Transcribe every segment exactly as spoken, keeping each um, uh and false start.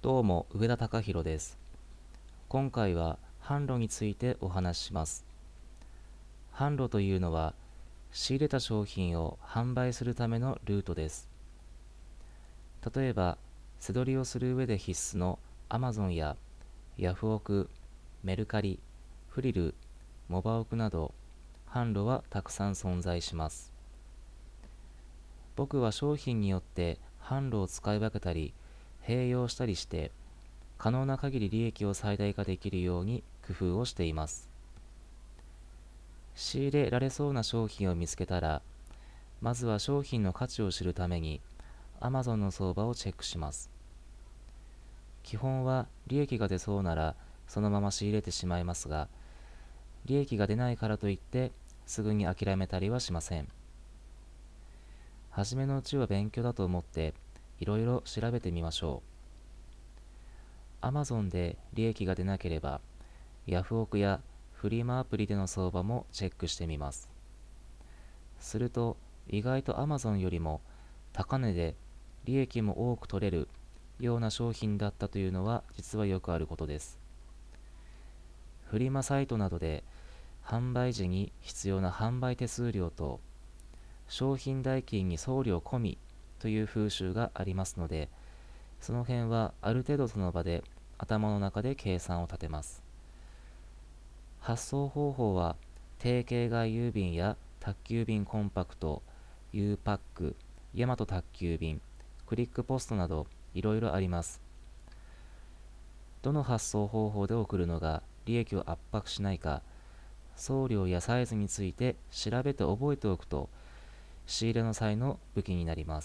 どうも、上田隆弘です。今回は販路についてお話しします。販路というのは、仕入れた商品を販売するためのルートです。例えば、背取りをする上で必須の Amazon やヤフオク、メルカリ、フリル、モバオクなど、販路はたくさん存在します。僕は商品によって販路を使い分けたり、併用したりして、可能な限り利益を最大化できるように工夫をしています。仕入れられそうな商品を見つけたら、まずは商品の価値を知るために Amazon の相場をチェックします。基本は利益が出そうならそのまま仕入れてしまいますが、利益が出ないからといってすぐに諦めたりはしません。初めのうちは勉強だと思っていろいろ調べてみましょう。Amazon で利益が出なければ、ヤフオクやフリマアプリでの相場もチェックしてみます。すると、意外と Amazon よりも高値で利益も多く取れるような商品だったというのは実はよくあることです。フリマサイトなどで販売時に必要な販売手数料と商品代金に送料込みという風習がありますので、その辺はある程度その場で頭の中で計算を立てます。発送方法は定型外郵便や宅急便コンパクト、U パック、ヤマト宅急便、クリックポストなどいろいろあります。どの発送方法で送るのが利益を圧迫しないか、送料やサイズについて調べて覚えておくと仕入れの際の武器になります。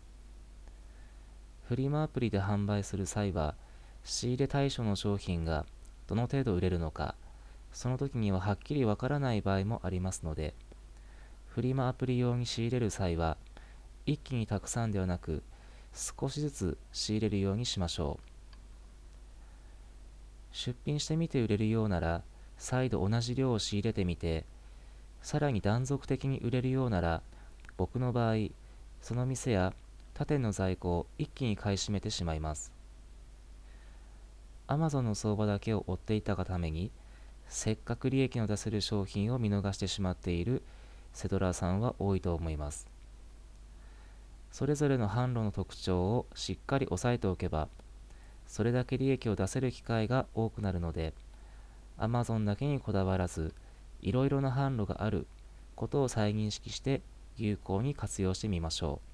フリマアプリで販売する際は、仕入れ対象の商品がどの程度売れるのか、その時にははっきりわからない場合もありますので、フリマアプリ用に仕入れる際は、一気にたくさんではなく、少しずつ仕入れるようにしましょう。出品してみて売れるようなら、再度同じ量を仕入れてみて、さらに断続的に売れるようなら、僕の場合、その店や他店の在庫を一気に買い占めてしまいます。Amazon の相場だけを追っていたがために、せっかく利益の出せる商品を見逃してしまっているセドラーさんは多いと思います。それぞれの販路の特徴をしっかり押さえておけば、それだけ利益を出せる機会が多くなるので、Amazon だけにこだわらず、いろいろな販路があることを再認識して有効に活用してみましょう。